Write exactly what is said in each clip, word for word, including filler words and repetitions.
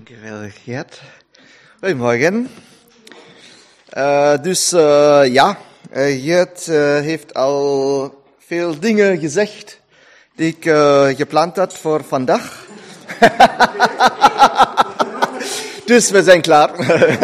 Dankjewel, Gert. Goedemorgen. Uh, dus uh, ja, uh, Gert uh, heeft al veel dingen gezegd die ik uh, gepland had voor vandaag. Dus we zijn klaar.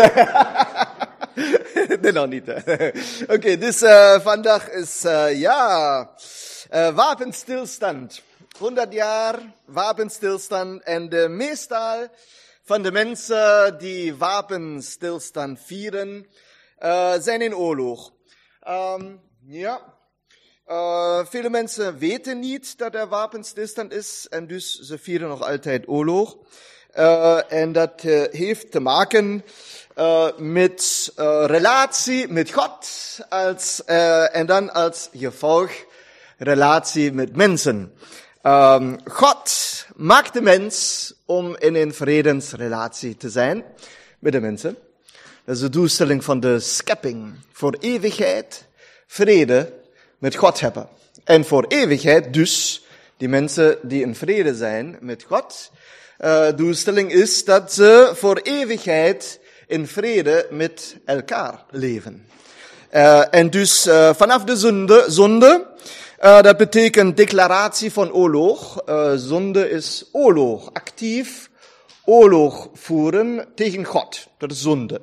Nee, nog niet. Oké, okay, dus uh, vandaag is, uh, ja, uh, wapenstilstand. honderd jaar wapenstilstand en de meestal van de mensen die wapenstilstand vieren, uh, zijn in oorlog. Um, ja, uh, vele mensen weten niet dat er wapenstilstand is en dus ze vieren nog altijd oorlog. Uh, en dat uh, heeft te maken uh, met uh, relatie met God als, uh, en dan als gevolg relatie met mensen. Um, God maakt de mens om in een vredesrelatie te zijn met de mensen. Dat is de doelstelling van de schepping. Voor eeuwigheid vrede met God hebben. En voor eeuwigheid dus die mensen die in vrede zijn met God. Uh, doelstelling is dat ze voor eeuwigheid in vrede met elkaar leven. Uh, en dus uh, vanaf de zonde, zonde Uh, dat betekent declaratie van oorlog. Uh, zonde is oorlog. Actief oorlog voeren tegen God. Dat is zonde.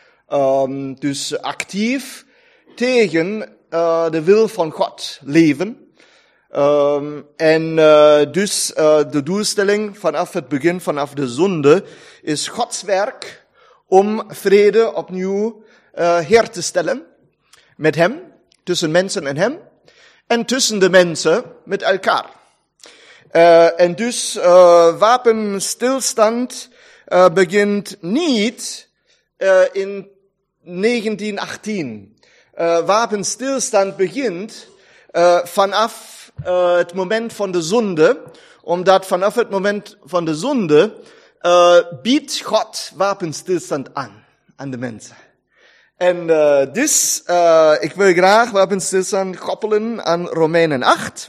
Um, dus actief tegen uh, de wil van God leven. Um, en uh, dus uh, de doelstelling vanaf het begin, vanaf de zonde, is Gods werk om vrede opnieuw uh, her te stellen met hem, tussen mensen en hem. En tussen de mensen met elkaar. Uh, en dus uh, wapenstilstand uh, begint niet uh, in negentien achttien. Uh, wapenstilstand begint uh, vanaf uh, het moment van de zonde, omdat vanaf het moment van de zonde uh, biedt God wapenstilstand aan, aan de mensen. En uh, dus, uh, ik wil graag wapenstilstand koppelen aan Romeinen acht.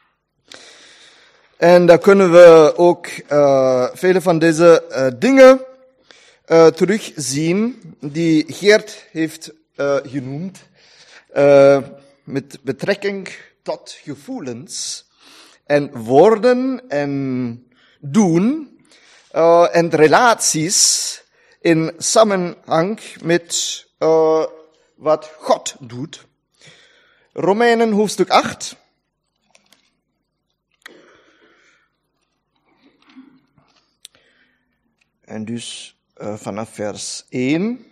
En daar kunnen we ook uh, vele van deze uh, dingen uh, terugzien die Geert heeft uh, genoemd. Uh, met betrekking tot gevoelens en woorden en doen uh, en relaties in samenhang met Uh, wat God doet. Romeinen hoofdstuk acht. En dus uh, vanaf vers één.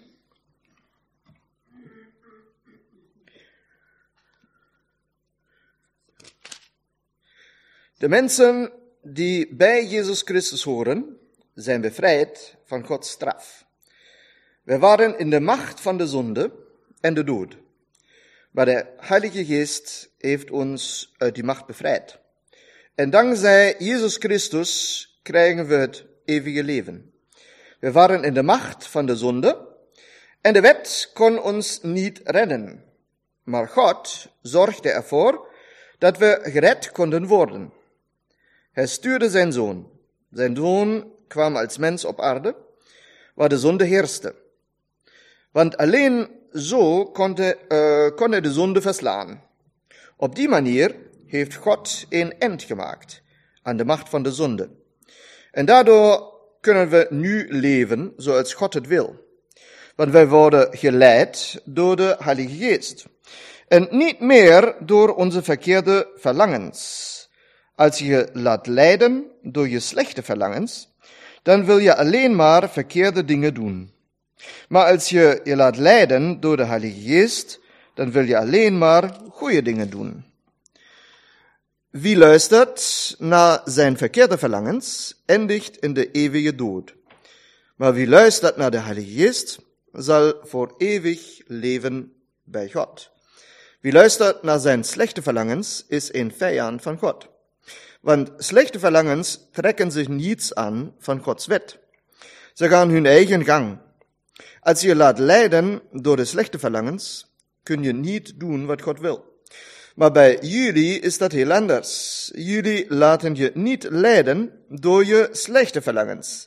De mensen die bij Jezus Christus horen, zijn bevrijd van Gods straf. Wij waren in de macht van de zonde en de dood. Maar de Heilige Geest heeft ons uit die macht bevrijd. En dankzij Jezus Christus krijgen we het eeuwige leven. We waren in de macht van de zonde en de wet kon ons niet redden. Maar God zorgde ervoor dat we gered konden worden. Hij stuurde zijn zoon. Zijn zoon kwam als mens op aarde, waar de zonde heerste. Want alleen zo kon, de, uh, kon hij de zonde verslaan. Op die manier heeft God een eind gemaakt aan de macht van de zonde. En daardoor kunnen we nu leven zoals God het wil. Want wij worden geleid door de Heilige Geest. En niet meer door onze verkeerde verlangens. Als je je laat leiden door je slechte verlangens, dan wil je alleen maar verkeerde dingen doen. Maar als je je laat leiden door de Heilige Geest, dan wil je alleen maar goede dingen doen. Wie luistert naar zijn verkeerde verlangens, eindigt in de eeuwige dood. Maar wie luistert naar de Heilige Geest, zal voor eeuwig leven bij God. Wie luistert naar zijn slechte verlangens, is een vijand van God. Want slechte verlangens trekken zich niets aan van Gods wet. Ze gaan hun eigen gang. Als je je laat leiden door de slechte verlangens, kun je niet doen wat God wil. Maar bij jullie is dat heel anders. Jullie laten je niet leiden door je slechte verlangens,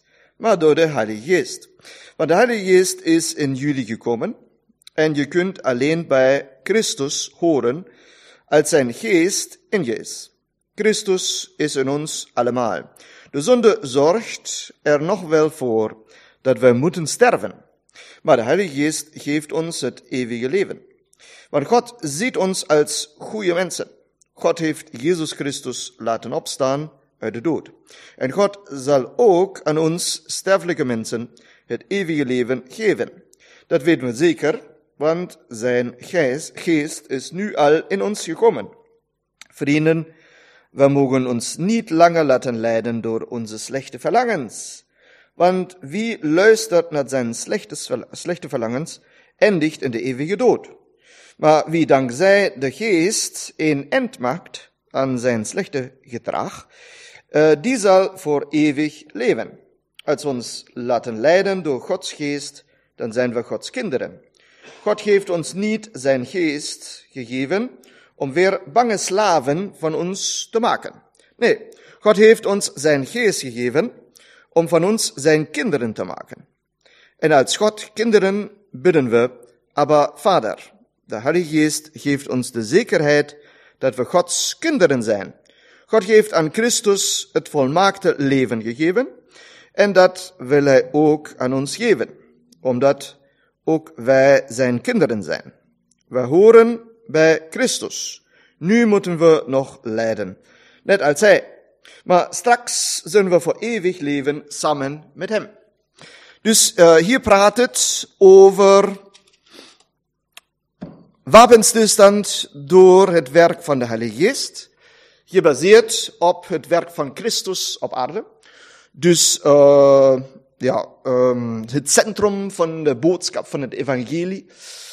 maar door de Heilige Geest. Want de Heilige Geest is in jullie gekomen en je kunt alleen bij Christus horen als zijn geest in je is. Christus is in ons allemaal. De zonde zorgt er nog wel voor dat wij moeten sterven. Maar de Heilige Geest geeft ons het eeuwige leven. Want God ziet ons als goede mensen. God heeft Jezus Christus laten opstaan uit de dood. En God zal ook aan ons sterfelijke mensen het eeuwige leven geven. Dat weten we zeker, want zijn geest, geest is nu al in ons gekomen. Vrienden, we mogen ons niet langer laten leiden door onze slechte verlangens. Want wie luistert naar zijn slechte, slechte verlangens, eindigt in de eeuwige dood. Maar wie dankzij de geest een eind maakt aan zijn slechte gedrag, uh, die zal voor eeuwig leven. Als we ons laten leiden door Gods geest, dan zijn we Gods kinderen. God heeft ons niet zijn geest gegeven om weer bange slaven van ons te maken. Nee, God heeft ons zijn geest gegeven om van ons zijn kinderen te maken. En als God kinderen bidden we, Abba, Vader. De Heilige Geest geeft ons de zekerheid dat we Gods kinderen zijn. God heeft aan Christus het volmaakte leven gegeven en dat wil hij ook aan ons geven, omdat ook wij zijn kinderen zijn. We horen bij Christus. Nu moeten we nog lijden, net als hij. Maar straks zullen we voor eeuwig leven samen met hem. Dus uh, hier praat het over wapenstilstand door het werk van de Heilige Geest, gebaseerd op het werk van Christus op aarde. Dus uh, ja, um, het centrum van de boodschap van het evangelie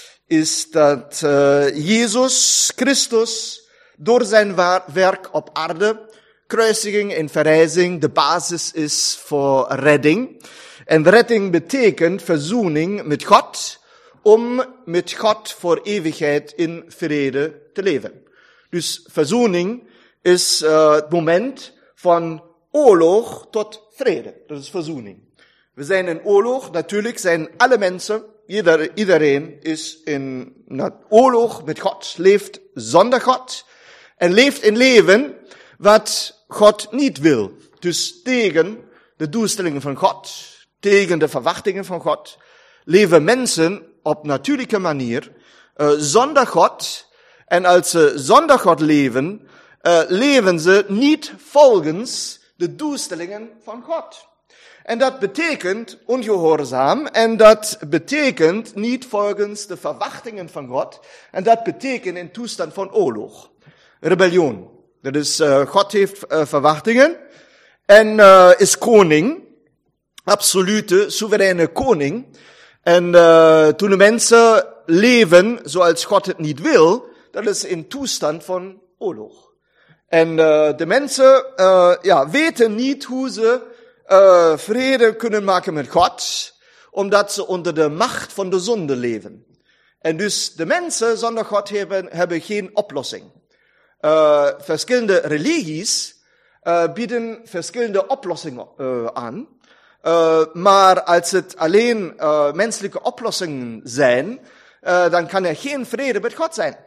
is dat uh, Jezus Christus door zijn werk op aarde, kruisiging en verrijzing, de basis is voor redding. En redding betekent verzoening met God, om met God voor eeuwigheid in vrede te leven. Dus verzoening is uh, het moment van oorlog tot vrede. Dat is verzoening. We zijn in oorlog, natuurlijk zijn alle mensen, ieder, iedereen is in nou, oorlog met God, leeft zonder God en leeft een leven wat God niet wil. Dus tegen de doelstellingen van God, tegen de verwachtingen van God, leven mensen op natuurlijke manier uh, zonder God. En als ze zonder God leven, uh, leven ze niet volgens de doelstellingen van God. En dat betekent ongehoorzaam, en dat betekent niet volgens de verwachtingen van God, en dat betekent een toestand van oorlog, rebellion. Dat is, uh, God heeft uh, verwachtingen, en uh, is koning, absolute, soevereine koning. En uh, toen de mensen leven zoals God het niet wil, dat is een toestand van oorlog. En uh, de mensen uh, ja, weten niet hoe ze uh, vrede kunnen maken met God, omdat ze onder de macht van de zonde leven. En dus de mensen zonder God hebben, hebben geen oplossing. Uh, verschillende religies uh, bieden verschillende oplossingen uh, aan. Uh, maar als het alleen uh, menselijke oplossingen zijn, uh, dan kan er geen vrede met God zijn.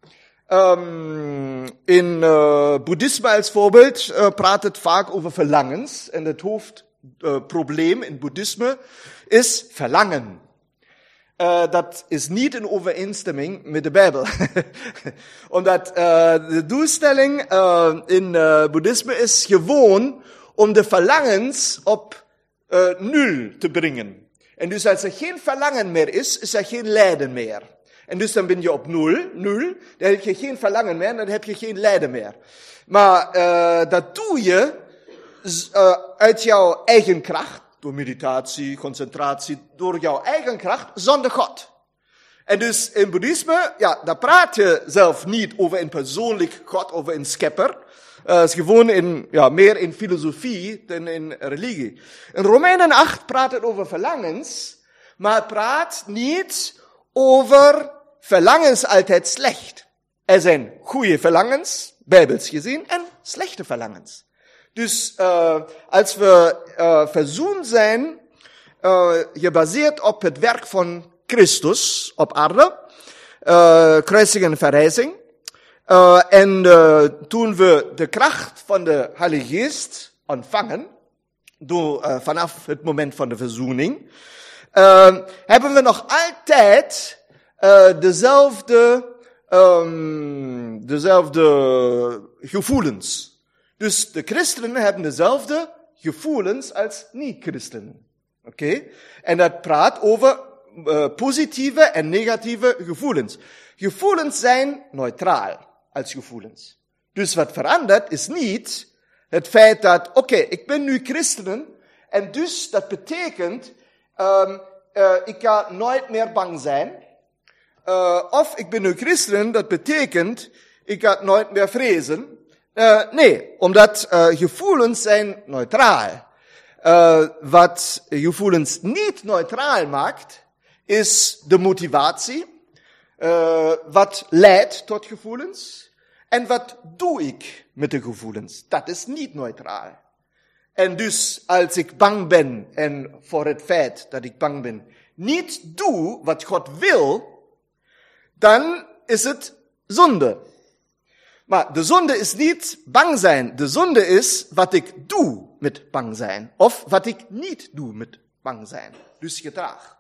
Um, in uh, boeddhisme als voorbeeld uh, praat het vaak over verlangens. En het hoofdprobleem uh, in boeddhisme is verlangen. Uh, dat is niet in overeenstemming met de Bijbel. Omdat uh, de doelstelling uh, in uh, boeddhisme is gewoon om de verlangens op Uh, nul te brengen. En dus als er geen verlangen meer is, is er geen lijden meer. En dus dan ben je op nul, nul, dan heb je geen verlangen meer, dan heb je geen lijden meer. Maar uh, dat doe je uh, uit jouw eigen kracht, door meditatie, concentratie, door jouw eigen kracht, zonder God. En dus in boeddhisme, ja, daar praat je zelf niet over een persoonlijk God, over een schepper. Het uh, is gewoon in, ja, meer in filosofie dan in religie. In Romeinen acht praat het over verlangens, maar het praat niet over verlangens altijd slecht. Er zijn goede verlangens, bijbels gezien, en slechte verlangens. Dus uh, als we uh, verzoend zijn, uh, gebaseerd op het werk van Christus op aarde, uh, kruising en verrijzing, uh, en uh, toen we de kracht van de Heilige Geest ontvangen, door, uh, vanaf het moment van de verzoening, uh, hebben we nog altijd uh, dezelfde, um, dezelfde gevoelens. Dus de christenen hebben dezelfde gevoelens als niet-christenen. Oké? Okay? En dat praat over uh, positieve en negatieve gevoelens. Gevoelens zijn neutraal als gevoelens. Dus wat verandert is niet het feit dat, oké, okay, ik ben nu christenen, en dus dat betekent, um, uh, ik ga nooit meer bang zijn. Uh, of ik ben nu christen, dat betekent, ik ga nooit meer vrezen. Uh, nee, omdat uh, gevoelens zijn neutraal. Uh, wat gevoelens niet neutraal maakt, is de motivatie. Uh, wat leidt tot gevoelens. En wat doe ik met de gevoelens? Dat is niet neutraal. En dus als ik bang ben, en voor het feit dat ik bang ben, niet doe wat God wil, dan is het zonde. Maar de zonde is niet bang zijn. De zonde is wat ik doe met bang zijn. Of wat ik niet doe met bang zijn. Dus gedrag.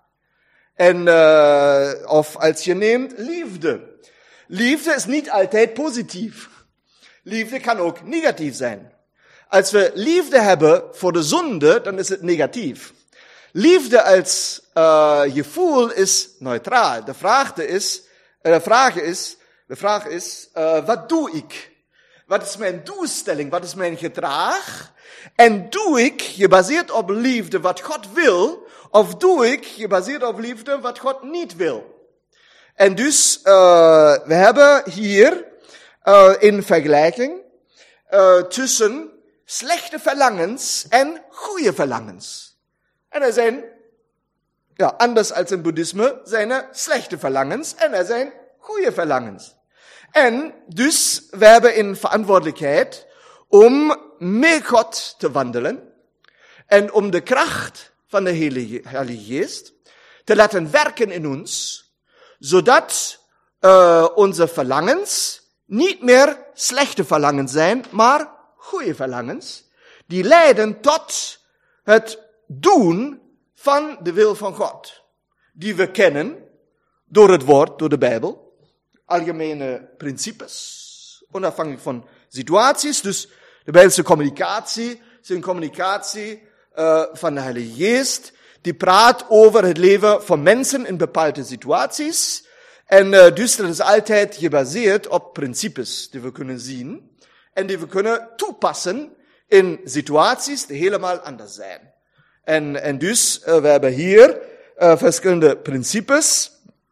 En, uh, of als je neemt liefde. Liefde is niet altijd positief. Liefde kan ook negatief zijn. Als we liefde hebben voor de zonde, dan is het negatief. Liefde als uh, gevoel is neutraal. De vraag is, de vraag is, de vraag is, uh, wat doe ik? Wat is mijn doelstelling? Wat is mijn gedrag? En doe ik gebaseerd op liefde wat God wil, of doe ik gebaseerd op liefde wat God niet wil? En dus, uh, we hebben hier uh, een vergelijking uh, tussen slechte verlangens en goede verlangens. En er zijn, ja, anders als in boeddhisme, zijn er slechte verlangens en er zijn goede verlangens. En dus, we hebben een verantwoordelijkheid om met God te wandelen en om de kracht van de Heilige Geest te laten werken in ons, zodat uh, onze verlangens niet meer slechte verlangens zijn, maar goede verlangens, die leiden tot het doen van de wil van God, die we kennen door het woord, door de Bijbel, algemene principes, onafhankelijk van situaties. Dus de Bijbelse communicatie is een communicatie uh, van de Heilige Geest, die praat over het leven van mensen in bepaalde situaties. En uh, dus dat is altijd gebaseerd op principes die we kunnen zien en die we kunnen toepassen in situaties die helemaal anders zijn. En, en dus, uh, we hebben hier uh, verschillende principes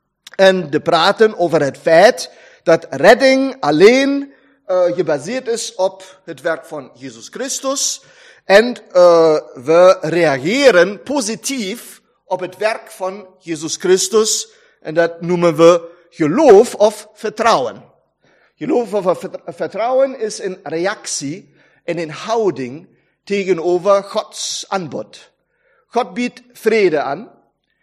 en die praten over het feit dat redding alleen uh, gebaseerd is op het werk van Jezus Christus. En uh, we reageren positief op het werk van Jezus Christus. En dat noemen we geloof of vertrouwen. Geloof of vertrouwen is een reactie en een houding tegenover Gods aanbod. God biedt vrede aan.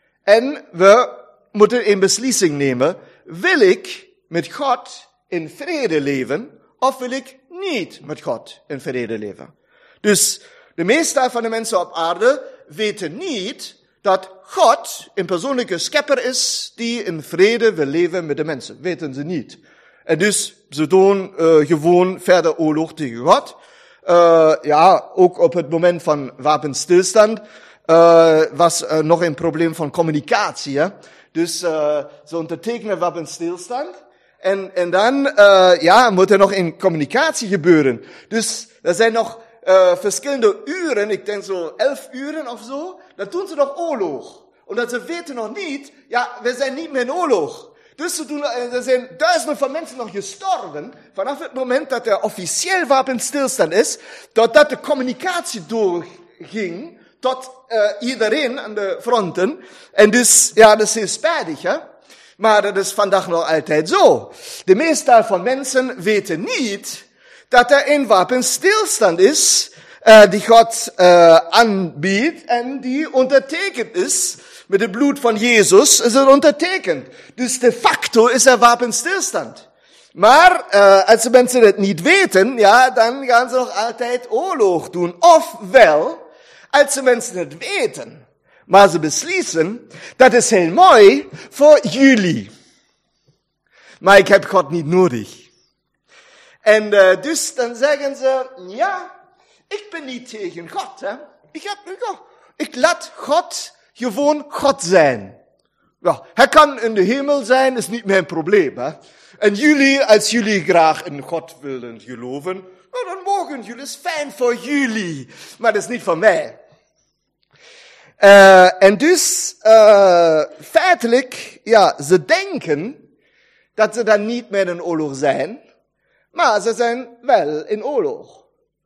En we moeten een beslissing nemen. Wil ik met God in vrede leven? Of wil ik niet met God in vrede leven? Dus de meeste van de mensen op aarde weten niet dat God een persoonlijke schepper is die in vrede wil leven met de mensen. Weten ze niet. En dus ze doen uh, gewoon verder oorlog tegen God. Uh, ja, ook op het moment van wapenstilstand uh, was er nog een probleem van communicatie. Hè? Dus uh, ze ondertekenen wapenstilstand. En, en dan uh, ja, moet er nog een communicatie gebeuren. Dus er zijn nog uh, verschillende uren, ik denk zo elf uren of zo, dat doen ze nog oorlog. Omdat ze weten nog niet, ja, we zijn niet meer in oorlog. Dus ze doen, er zijn duizenden van mensen nog gestorven, vanaf het moment dat er officieel wapenstilstand is, totdat de communicatie doorging, tot uh, iedereen aan de fronten. En dus, ja, dat is heel spijtig, hè. Maar dat is vandaag nog altijd zo. De meeste van mensen weten niet dat er een wapenstilstand is uh, die God uh, aanbiedt en die ondertekend is met het bloed van Jezus, is het ondertekend. Dus de facto is er wapenstilstand. Maar uh, als de mensen het niet weten, ja, dan gaan ze nog altijd oorlog doen. Ofwel, als de mensen het weten, maar ze beslissen, dat is heel mooi voor jullie. Maar ik heb God niet nodig. En uh, dus dan zeggen ze, ja, ik ben niet tegen God. Hè? Ik, heb, ja, ik laat God gewoon God zijn. Ja, hij kan in de hemel zijn, is niet mijn probleem. Hè? En jullie, als jullie graag in God willen geloven, nou, dan mogen jullie, is fijn voor jullie. Maar dat is niet voor mij. Uh, en dus, uh, feitelijk, ja, ze denken dat ze dan niet meer in oorlog zijn, maar ze zijn wel in oorlog.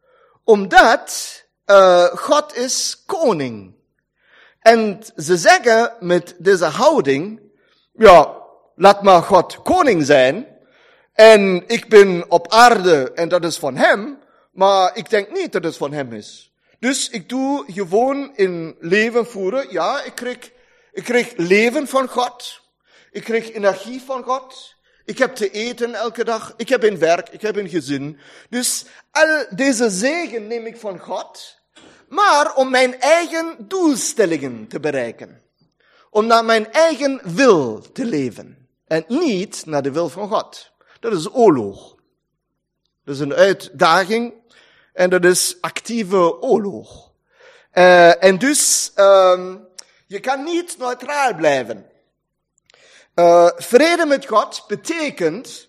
Omdat uh, God is koning. En ze zeggen met deze houding, ja, laat maar God koning zijn, en ik ben op aarde en dat is van hem, maar ik denk niet dat het van hem is. Dus ik doe gewoon in leven voeren, ja, ik krijg, ik krijg leven van God, ik krijg energie van God, ik heb te eten elke dag, ik heb een werk, ik heb een gezin. Dus al deze zegen neem ik van God, maar om mijn eigen doelstellingen te bereiken. Om naar mijn eigen wil te leven. En niet naar de wil van God. Dat is oorlog. Dat is een uitdaging. En dat is actieve oorlog. Uh, en dus, uh, je kan niet neutraal blijven. Uh, vrede met God betekent,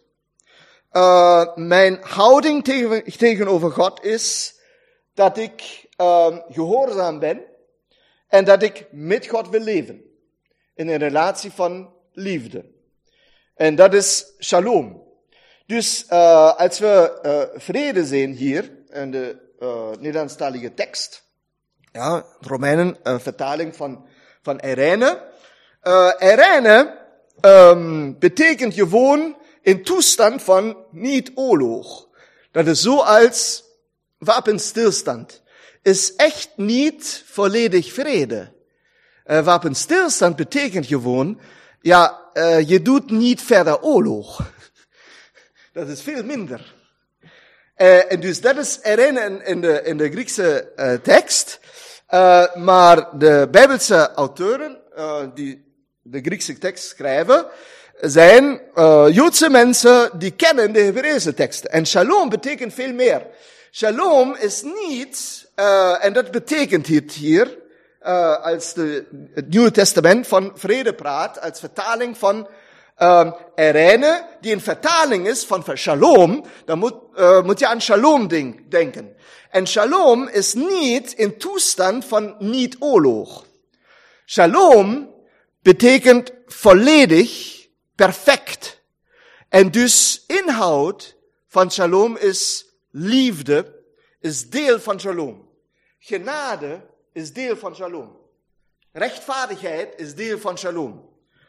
uh, mijn houding tegen, tegenover God is, dat ik uh, gehoorzaam ben, en dat ik met God wil leven. In een relatie van liefde. En dat is shalom. Dus uh, als we uh, vrede zien hier, in de uh, Nederlandstalige tekst, ja, Romeinen, een vertaling van, van Irene. Uh, Irene um, betekent gewoon een toestand van niet-oorlog. Dat is zoals wapenstilstand. Is echt niet volledig vrede. Uh, wapenstilstand betekent gewoon, ja, uh, je doet niet verder oorlog. Dat is veel minder. Uh, en dus dat is erin in, in, de, in de Griekse uh, tekst. Uh, maar de Bijbelse auteuren, uh, die de Griekse tekst schrijven, zijn uh, Joodse mensen die kennen de Hebreeuwse teksten. En shalom betekent veel meer. Shalom is niet, uh, en dat betekent hier, hier uh, als de, het Nieuwe Testament van vrede praat, als vertaling van uh, Irene, die een vertaling is van shalom, dan moet, uh, moet je aan shalom denk, denken. En shalom is niet een toestand van niet-oorlog. Shalom betekent volledig, perfect. En dus inhoud van shalom is liefde, is deel van shalom. Genade is deel van shalom. Rechtvaardigheid is deel van shalom.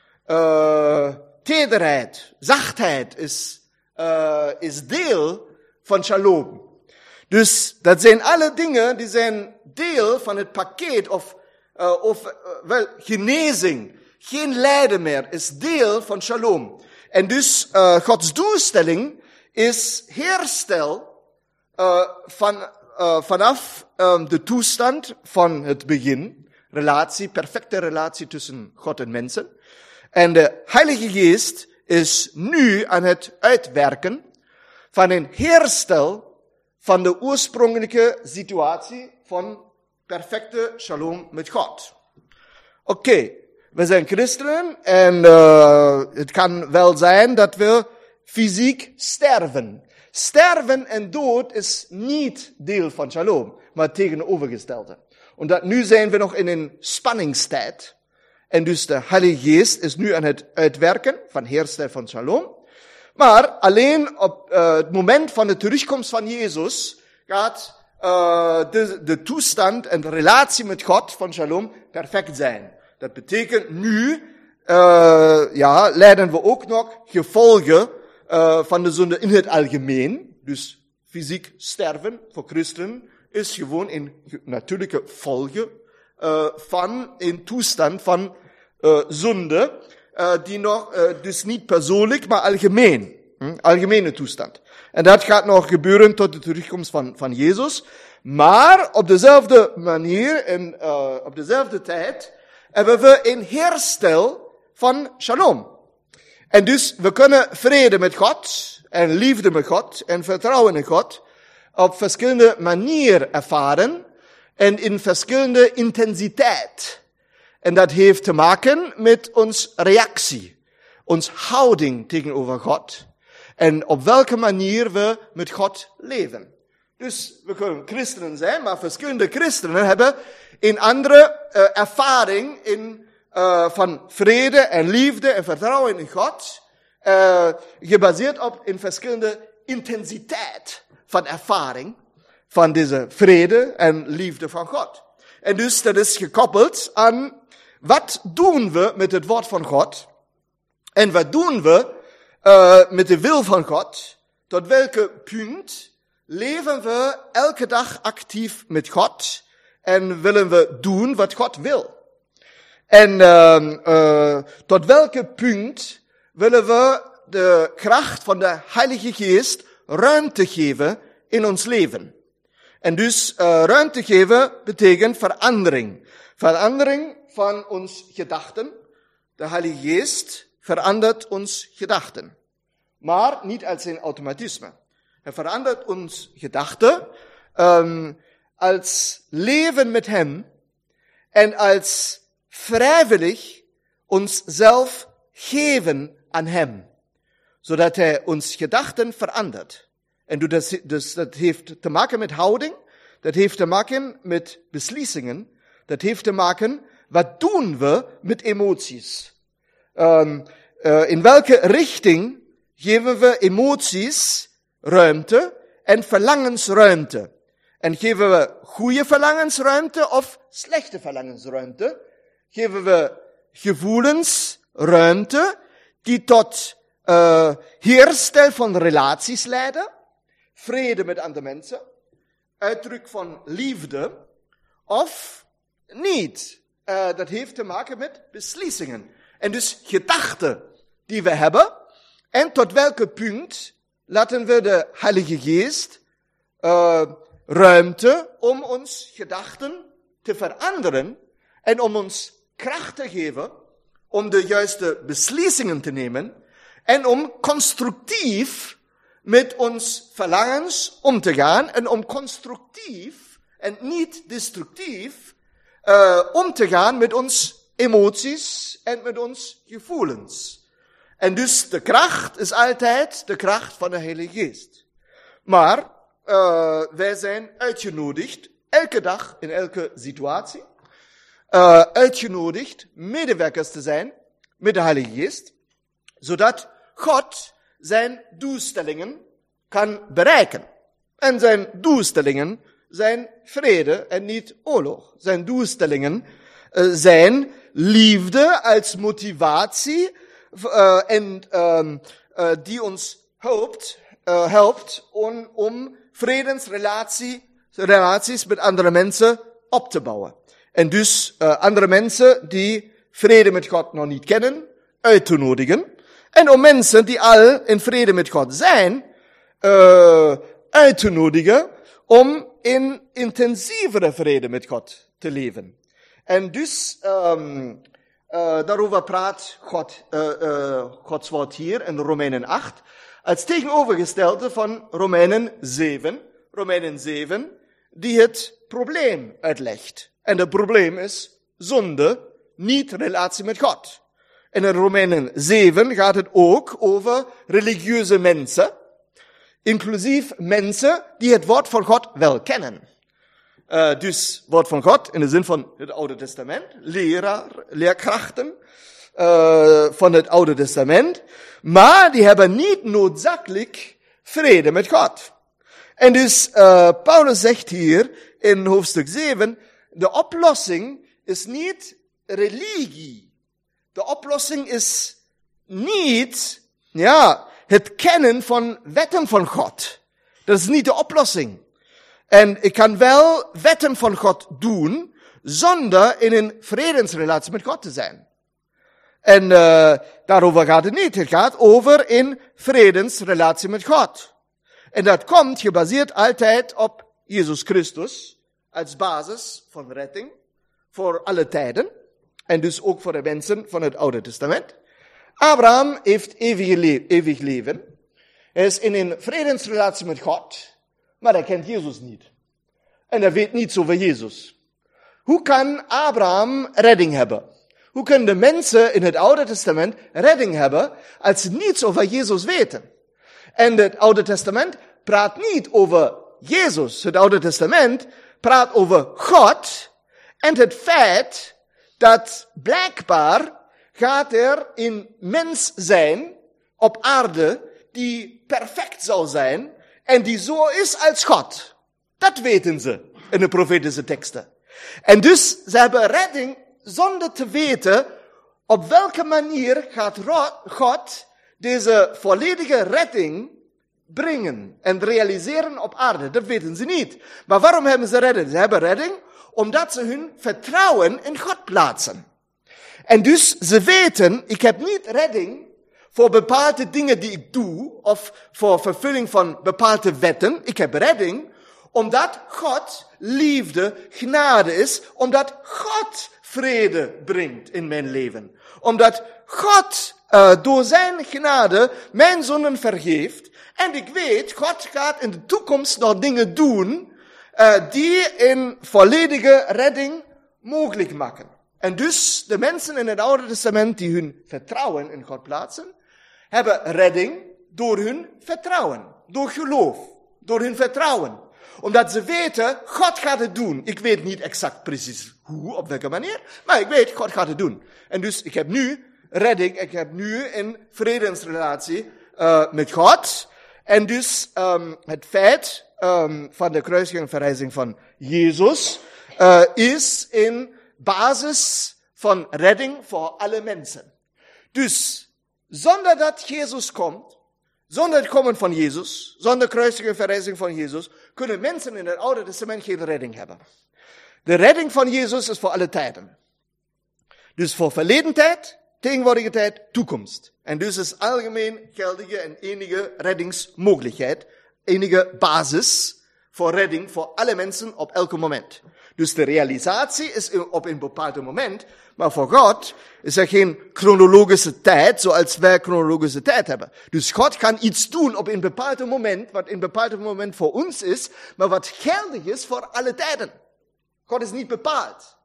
Uh, tederheid, zachtheid is, uh, is deel van shalom. Dus dat zijn alle dingen die zijn deel van het pakket of, uh, of uh, wel, genezing. Geen lijden meer is deel van shalom. En dus uh, Gods doelstelling is herstel uh, van, uh, vanaf um, de toestand van het begin. Relatie, perfecte relatie tussen God en mensen. En de Heilige Geest is nu aan het uitwerken van een herstel van de oorspronkelijke situatie van perfecte shalom met God. Oké, okay, we zijn christenen en uh, het kan wel zijn dat we fysiek sterven. Sterven en dood is niet deel van shalom, maar het tegenovergestelde. Omdat nu zijn we nog in een spanningstijd. En dus de Heilige Geest is nu aan het uitwerken van herstel van shalom. Maar alleen op uh, het moment van de terugkomst van Jezus gaat uh, de, de toestand en de relatie met God van shalom perfect zijn. Dat betekent nu, uh, ja, lijden we ook nog gevolgen uh, van de zonde in het algemeen. Dus fysiek sterven voor christenen is gewoon een natuurlijke volge uh, van een toestand van uh, zonde, uh, die nog, uh, dus niet persoonlijk, maar algemeen. Hm? Algemene toestand. En dat gaat nog gebeuren tot de terugkomst van, van Jezus. Maar op dezelfde manier en uh, op dezelfde tijd hebben we een herstel van shalom. En dus we kunnen vrede met God en liefde met God en vertrouwen in God op verschillende manieren ervaren en in verschillende intensiteit. En dat heeft te maken met ons reactie, ons houding tegenover God en op welke manier we met God leven. Dus we kunnen christenen zijn, maar verschillende christenen hebben een andere uh, ervaring in, uh, van vrede en liefde en vertrouwen in God, uh, gebaseerd op een verschillende intensiteit van ervaring van deze vrede en liefde van God. En dus dat is gekoppeld aan wat doen we met het woord van God en wat doen we uh, met de wil van God, tot welke punt leven we elke dag actief met God en willen we doen wat God wil. En uh, uh, tot welke punt willen we de kracht van de Heilige Geest ruimte geven in ons leven. En dus uh, ruimte geven betekent verandering. Verandering van ons gedachten. De Heilige Geest verandert ons gedachten. Maar niet als een automatisme. Hij verandert ons gedachten um, als leven met hem en als vrijwillig onszelf geven aan hem. Zodat hij ons gedachten verandert. En dus, dus dat heeft te maken met houding, dat heeft te maken met beslissingen, dat heeft te maken, wat doen we met emoties? Um, uh, in welke richting geven we emoties ruimte en verlangensruimte? En geven we goede verlangensruimte of slechte verlangensruimte? Geven we gevoelens ruimte die tot uh, herstel van relaties leiden, vrede met andere mensen, uitdruk van liefde, of niet? Uh, dat heeft te maken met beslissingen. En dus gedachten die we hebben, en tot welke punt laten we de Heilige Geest uh, ruimte om ons gedachten te veranderen en om ons kracht te geven om de juiste beslissingen te nemen en om constructief met ons verlangens om te gaan en om constructief en niet destructief uh, om te gaan met ons emoties en met ons gevoelens. En dus de kracht is altijd de kracht van de Heilige Geest. Maar uh, wij zijn uitgenodigd, elke dag, in elke situatie, uh, uitgenodigd medewerkers te zijn met de Heilige Geest, zodat God zijn doelstellingen kan bereiken. En zijn doelstellingen zijn vrede en niet oorlog. Zijn doelstellingen uh, zijn liefde als motivatie uh, en um, uh, die ons helpt, uh, helpt om, om vredesrelatie, relaties met andere mensen op te bouwen. En dus uh, andere mensen die vrede met God nog niet kennen, uit te nodigen. En om mensen die al in vrede met God zijn, uh, uit te nodigen om in intensievere vrede met God te leven. En dus um, uh, daarover praat God, uh, uh, Gods woord hier in Romeinen acht, als tegenovergestelde van Romeinen zeven. Romeinen zeven, die het probleem uitlegt. En het probleem is zonde, niet relatie met God. En in Romeinen zeven gaat het ook over religieuze mensen, inclusief mensen die het woord van God wel kennen. Uh, dus woord van God in de zin van het Oude Testament, leraar, leerkrachten uh, van het Oude Testament, maar die hebben niet noodzakelijk vrede met God. En dus uh, Paulus zegt hier in hoofdstuk zeven, de oplossing is niet religie. De oplossing is niet, ja, het kennen van wetten van God. Dat is niet de oplossing. En ik kan wel wetten van God doen, zonder in een vredesrelatie met God te zijn. En uh, daarover gaat het niet. Het gaat over een vredesrelatie met God. En dat komt gebaseerd altijd op Jezus Christus als basis van redding voor alle tijden. En dus ook voor de mensen van het Oude Testament. Abraham heeft eeuwig, le- eeuwig leven. Hij is in een vredesrelatie met God, maar hij kent Jezus niet. En hij weet niets over Jezus. Hoe kan Abraham redding hebben? Hoe kunnen de mensen in het Oude Testament redding hebben als ze niets over Jezus weten? En het Oude Testament praat niet over Jezus. Het Oude Testament praat over God en het feit dat blijkbaar gaat er een mens zijn op aarde die perfect zal zijn en die zo is als God. Dat weten ze in de profetische teksten. En dus ze hebben redding zonder te weten op welke manier gaat God deze volledige redding brengen en realiseren op aarde. Dat weten ze niet. Maar waarom hebben ze redding? Ze hebben redding omdat ze hun vertrouwen in God plaatsen. En dus ze weten, ik heb niet redding voor bepaalde dingen die ik doe, of voor vervulling van bepaalde wetten. Ik heb redding omdat God liefde, genade is, omdat God vrede brengt in mijn leven. Omdat God uh, door zijn genade mijn zonden vergeeft. En ik weet, God gaat in de toekomst nog dingen doen uh, die een volledige redding mogelijk maken. En dus de mensen in het Oude Testament die hun vertrouwen in God plaatsen, hebben redding door hun vertrouwen, door geloof, door hun vertrouwen. Omdat ze weten, God gaat het doen. Ik weet niet exact precies hoe, op welke manier, maar ik weet, God gaat het doen. En dus ik heb nu redding, ik heb nu een vredesrelatie uh, met God. En dus um, het feit um, van de kruisiging en verrijzing van Jezus uh, is een basis van redding voor alle mensen. Dus zonder dat Jezus komt, zonder het komen van Jezus, zonder kruisiging en verrijzing van Jezus, kunnen mensen in het Oude Testament geen redding hebben. De redding van Jezus is voor alle tijden. Dus voor verleden tijd, tegenwoordige tijd, toekomst. En dus is algemeen geldige en enige reddingsmogelijkheid, enige basis voor redding voor alle mensen op elk moment. Dus de realisatie is op een bepaald moment, maar voor God is er geen chronologische tijd, zoals wij chronologische tijd hebben. Dus God kan iets doen op een bepaald moment, wat een bepaald moment voor ons is, maar wat geldig is voor alle tijden. God is niet bepaald.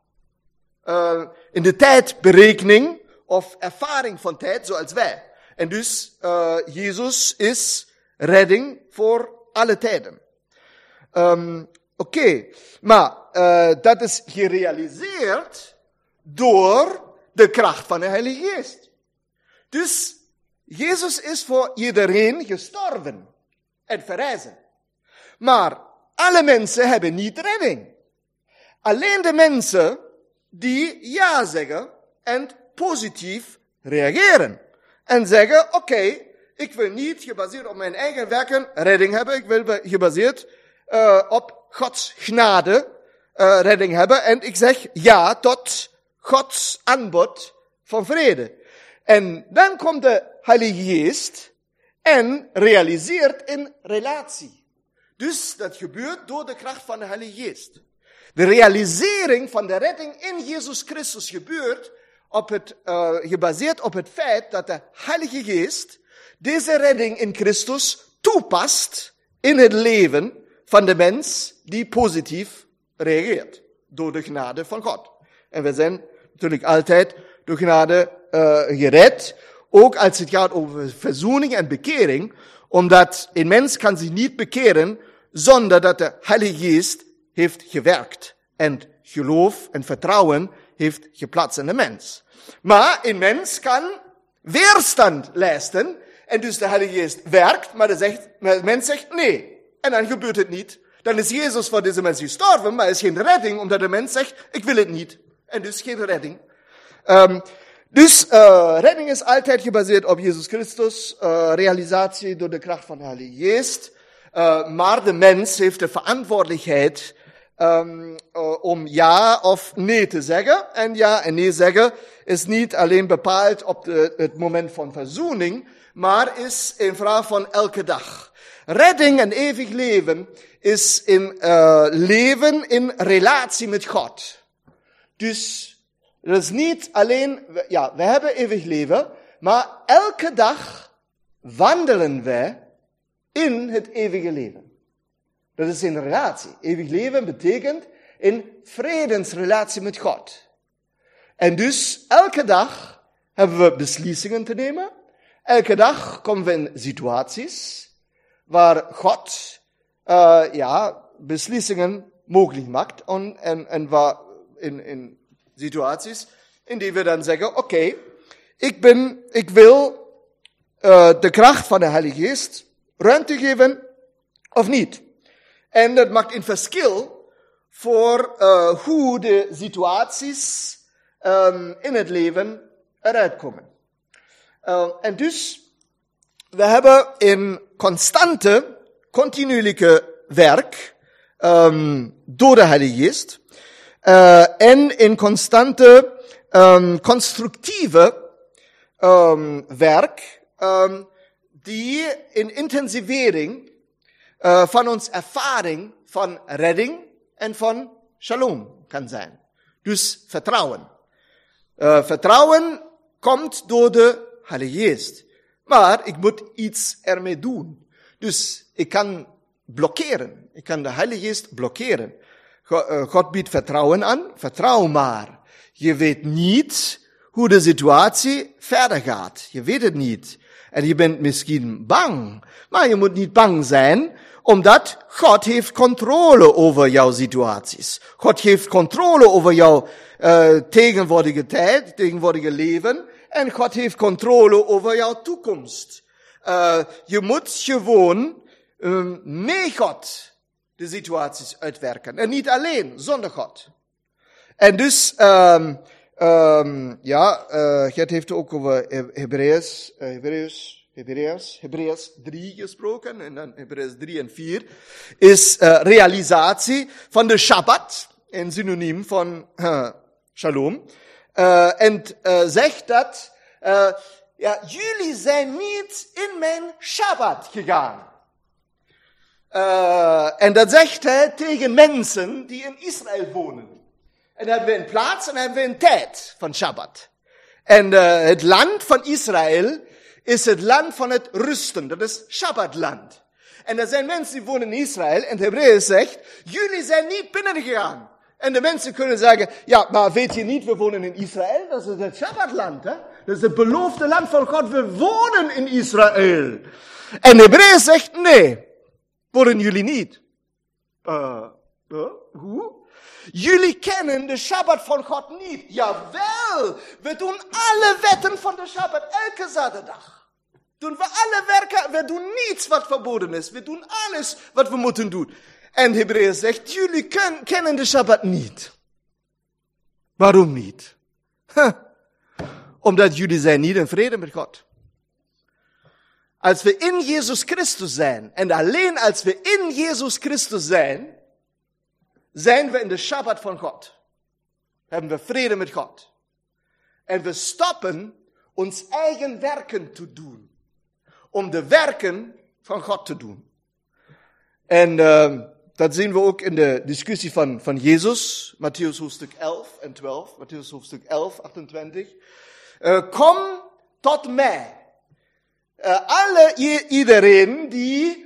Uh, in de tijdberekening of ervaring van tijd, zoals wij. En dus, uh, Jezus is redding voor alle tijden. Um, Oké, okay. maar uh, dat is gerealiseerd door de kracht van de Heilige Geest. Dus Jezus is voor iedereen gestorven en verrijzen. Maar alle mensen hebben niet redding. Alleen de mensen die ja zeggen en positief reageren. En zeggen, oké, okay, ik wil niet gebaseerd op mijn eigen werken redding hebben. Ik wil gebaseerd uh, op Gods genade uh, redding hebben. En ik zeg ja tot Gods aanbod van vrede. En dan komt de Heilige Geest en realiseert een relatie. Dus dat gebeurt door de kracht van de Heilige Geest. De realisering van de redding in Jezus Christus gebeurt op het, uh, gebaseerd op het feit dat de Heilige Geest deze redding in Christus toepast in het leven van de mens die positief reageert door de genade van God. En we zijn natuurlijk altijd door genade uh, gered, ook als het gaat over verzoening en bekering, omdat een mens kan zich niet bekeren zonder dat de Heilige Geest heeft gewerkt en geloof en vertrouwen heeft geplaatst in de mens. Maar een mens kan weerstand leisten en dus de Heilige Geest werkt, maar de, zegt, de mens zegt nee. En dan gebeurt het niet. Dan is Jezus voor deze mens gestorven, maar er is geen redding, omdat de mens zegt, ik wil het niet. En dus geen redding. Um, dus uh, redding is altijd gebaseerd op Jezus Christus, uh, realisatie door de kracht van de Heilige Geest. Uh, maar de mens heeft de verantwoordelijkheid um, uh, om ja of nee te zeggen. En ja en nee zeggen is niet alleen bepaald op de, het moment van verzoening, maar is een vraag van elke dag. Redding en eeuwig leven is in uh, leven in relatie met God. Dus het is niet alleen, ja, we hebben eeuwig leven, maar elke dag wandelen wij in het eeuwige leven. Dat is een relatie. Eeuwig leven betekent een vredesrelatie met God. En dus elke dag hebben we beslissingen te nemen. Elke dag komen we in situaties waar God uh, ja, beslissingen mogelijk maakt. En, en, en waar in, in situaties in die we dan zeggen, oké, okay, ik ben, ik wil uh, de kracht van de Heilige Geest ruimte geven of niet. En dat maakt een verschil voor uh, hoe de situaties um, in het leven eruit komen. Uh, en dus, we hebben een constante, continuelijke werk um, door de Heilige Geest. Uh, en een constante, um, constructieve um, werk, um, die een intensivering uh, van onze ervaring van redding en van shalom kan zijn. Dus vertrouwen. Uh, vertrouwen komt door de Heilige Geest. Maar ik moet iets ermee doen. Dus ik kan blokkeren. Ik kan de Heilige Geest blokkeren. God biedt vertrouwen aan. Vertrouw maar. Je weet niet hoe de situatie verder gaat. Je weet het niet. En je bent misschien bang. Maar je moet niet bang zijn, omdat God heeft controle over jouw situaties. God heeft controle over jouw uh, tegenwoordige tijd, tegenwoordige leven. En God heeft controle over jouw toekomst. Uh, je moet gewoon um, mee God de situaties uitwerken. En niet alleen, zonder God. En dus, um, um, ja, uh, Gert heeft ook over Hebreeën, uh, Hebreeën, Hebreeën, Hebreeën drie gesproken. En dan Hebreeën drie en vier is uh, realisatie van de Shabbat. Een synoniem van uh, shalom. Uh, en uh, zegt dat, uh, ja, jullie zijn niet in mijn Shabbat gegaan. Uh, en dat zegt hij tegen mensen die in Israël wonen. En dan hebben we een plaats en dan hebben we een tijd van Shabbat. En uh, het land van Israël is het land van het rusten. Dat is Shabbatland. En er zijn mensen die wonen in Israël en de Hebreeën zegt, jullie zijn niet binnengegaan. En de mensen kunnen zeggen, ja, maar weet je niet, we wonen in Israël, dat is het Shabbatland, hè? Dat is het beloofde land van God, we wonen in Israël. En de Hebreeën zegt, nee, wonen jullie niet. Uh, uh, hoe? Jullie kennen de Shabbat van God niet. Jawel, we doen alle wetten van de Shabbat elke zaterdag. Doen we alle werken, we doen niets wat verboden is. We doen alles wat we moeten doen. En Hebreeën zegt, jullie ken, kennen de Shabbat niet. Waarom niet? Huh. Omdat jullie zijn niet in vrede met God. Als we in Jezus Christus zijn, en alleen als we in Jezus Christus zijn, zijn we in de Shabbat van God. Hebben we vrede met God. En we stoppen ons eigen werken te doen. Om de werken van God te doen. En uh, dat zien we ook in de discussie van, van Jezus. Matthäus hoofdstuk elf en twaalf. Matthäus hoofdstuk elf, achtentwintig. Uh, kom tot mij. Uh, alle, i- iedereen die,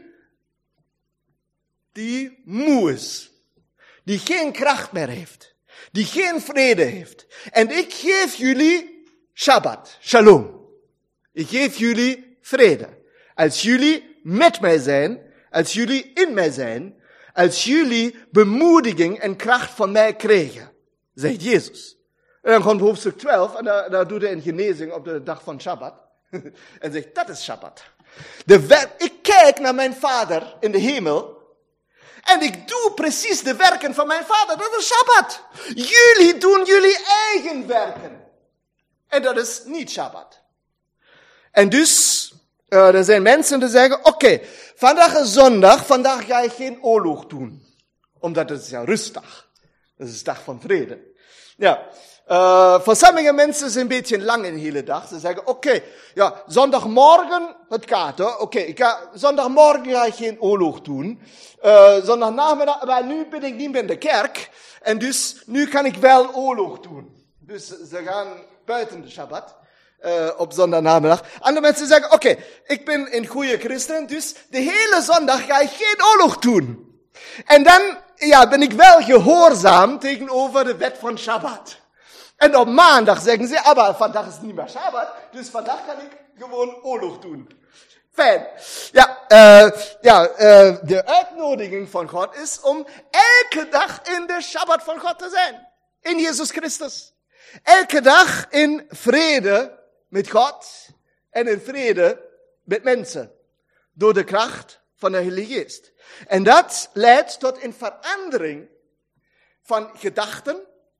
die moe is. Die geen kracht meer heeft. Die geen vrede heeft. En ik geef jullie Shabbat, shalom. Ik geef jullie vrede. Als jullie met mij zijn, als jullie in mij zijn, als jullie bemoediging en kracht van mij krijgen, zegt Jezus. En dan komt hoofdstuk twaalf, en daar, daar doet hij een genezing op de dag van Shabbat. En zegt, dat is Shabbat. De wer- ik kijk naar mijn Vader in de hemel, en ik doe precies de werken van mijn Vader. Dat is Shabbat. Jullie doen jullie eigen werken. En dat is niet Shabbat. En dus, Uh, er zijn mensen die zeggen, oké, okay, vandaag is zondag, vandaag ga ik geen oorlog doen. Omdat het is ja rustdag. Dat is de dag van vrede. Ja, uh, voor sommige mensen is het een beetje lang een hele dag. Ze zeggen, oké, okay, ja, zondagmorgen, het gaat hoor. Oké, okay, zondagmorgen ga ik geen oorlog doen. Uh, zondagnamiddag, maar nu ben ik niet meer in de kerk. En dus, nu kan ik wel oorlog doen. Dus ze gaan buiten de Shabbat. Uh, op zondagnamiddag. Andere mensen zeggen, oké, okay, ik ben een goede christen, dus de hele zondag ga ik geen oorlog doen. En dan, ja, ben ik wel gehoorzaam tegenover de wet van Shabbat. En op maandag zeggen ze, maar vandaag is niet meer Shabbat, dus vandaag kan ik gewoon oorlog doen. Fijn. Ja, uh, ja uh, de uitnodiging van God is om elke dag in de Shabbat van God te zijn. In Jezus Christus. Elke dag in vrede met God en in vrede met mensen. Door de kracht van de Heilige Geest. En dat leidt tot een verandering van gedachten,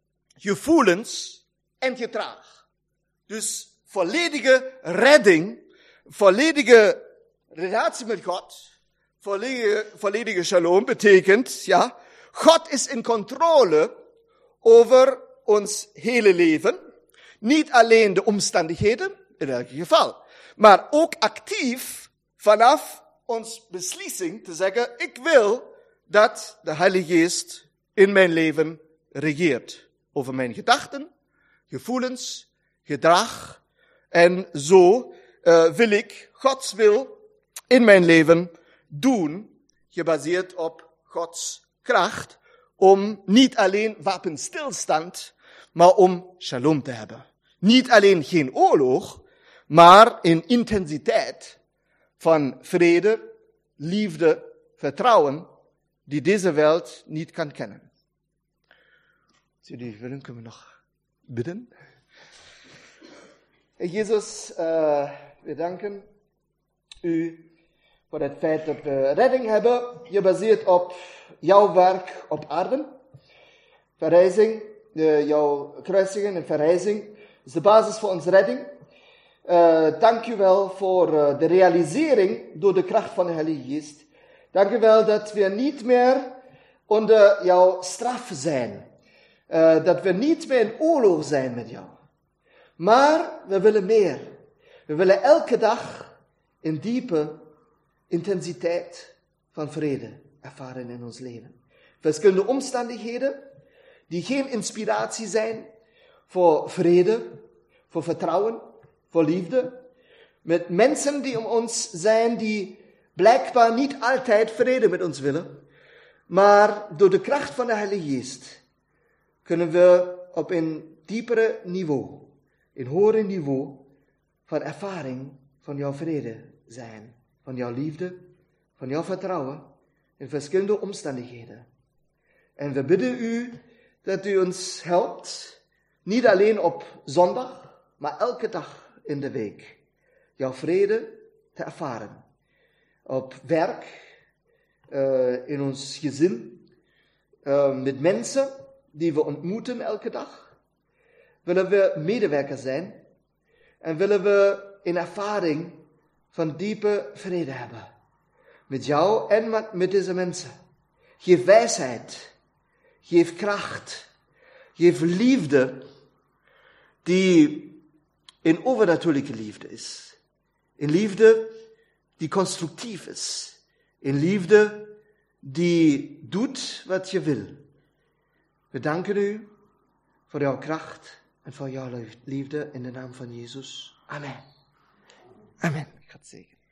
gevoelens en gedrag. Dus volledige redding, volledige relatie met God, volledige, volledige shalom betekent, ja, God is in controle over ons hele leven. Niet alleen de omstandigheden, in elk geval, maar ook actief vanaf ons beslissing te zeggen, ik wil dat de Heilige Geest in mijn leven regeert. Over mijn gedachten, gevoelens, gedrag. En zo uh, wil ik Gods wil in mijn leven doen, gebaseerd op Gods kracht, om niet alleen wapenstilstand, maar om shalom te hebben. Niet alleen geen oorlog, maar een intensiteit van vrede, liefde, vertrouwen, die deze wereld niet kan kennen. Als jullie willen, kunnen we nog bidden. Jezus, uh, we danken u voor het feit dat we redding hebben, gebaseerd op jouw werk op aarde. Verrijzing, uh, jouw kruisiging en verrijzing is de basis voor onze redding. Uh, dank u wel voor uh, de realisering door de kracht van de Heilige Geest. Dank u wel dat we niet meer onder jouw straf zijn. Uh, dat we niet meer in oorlog zijn met jou. Maar we willen meer. We willen elke dag een diepe intensiteit van vrede ervaren in ons leven. Verschillende omstandigheden die geen inspiratie zijn voor vrede, voor vertrouwen, voor liefde. Met mensen die om ons zijn, die blijkbaar niet altijd vrede met ons willen. Maar door de kracht van de Heilige Geest kunnen we op een diepere niveau, een hoger niveau van ervaring van jouw vrede zijn. Van jouw liefde, van jouw vertrouwen in verschillende omstandigheden. En we bidden u dat u ons helpt, niet alleen op zondag, maar elke dag in de week, jouw vrede te ervaren. Op werk, uh, in ons gezin, uh, met mensen die we ontmoeten elke dag. Willen we medewerker zijn en willen we een ervaring van diepe vrede hebben. Met jou en met deze mensen. Geef wijsheid. Geef kracht. Geef liefde die een overnatuurlijke liefde is. Een liefde die constructief is. Een liefde die doet wat je wil. We danken u voor jouw kracht en voor jouw liefde in de naam van Jezus. Amen. Amen. Ik ga het zeggen.